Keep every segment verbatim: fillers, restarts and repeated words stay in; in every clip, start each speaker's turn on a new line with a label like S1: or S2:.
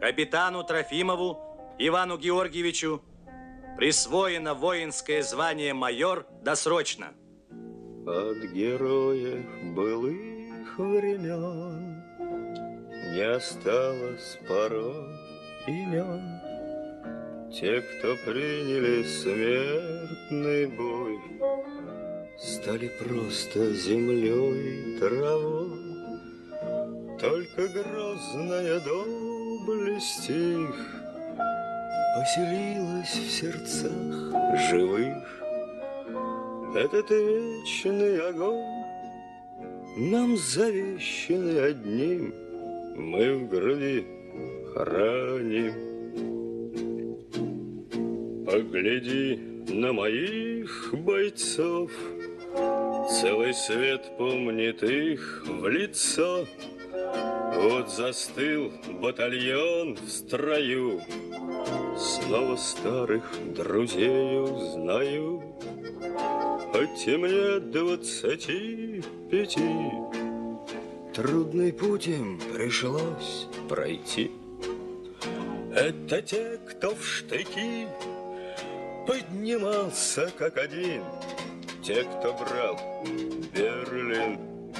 S1: Капитану Трофимову Ивану Георгиевичу присвоено воинское звание майор досрочно.
S2: От героев былых времен не осталось порой имен. Те, кто приняли смертный бой, стали просто землей и травой. Только грозная доблесть их поселилась в сердцах живых. Этот вечный огонь нам завещанный одним мы в груди храним. Погляди на моих бойцов, целый свет помнит их в лицо. Вот застыл батальон в строю, снова старых друзей узнаю. Хоть и мне двадцати пяти, трудный путь им пришлось пройти. Это те, кто в штыки поднимался как один, те, кто брал Берлин.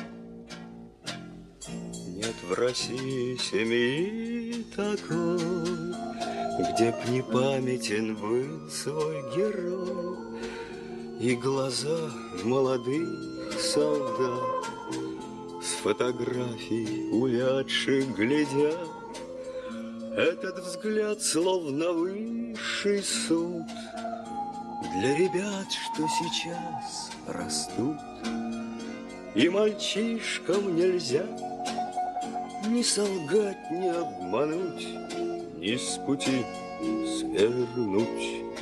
S2: Нет в России семьи такой, где б не памятен был свой герой. И глаза молодых солдат с фотографий увядших глядят. Этот взгляд словно высший суд для ребят, что сейчас растут. И мальчишкам нельзя ни солгать, ни обмануть, ни с пути свернуть.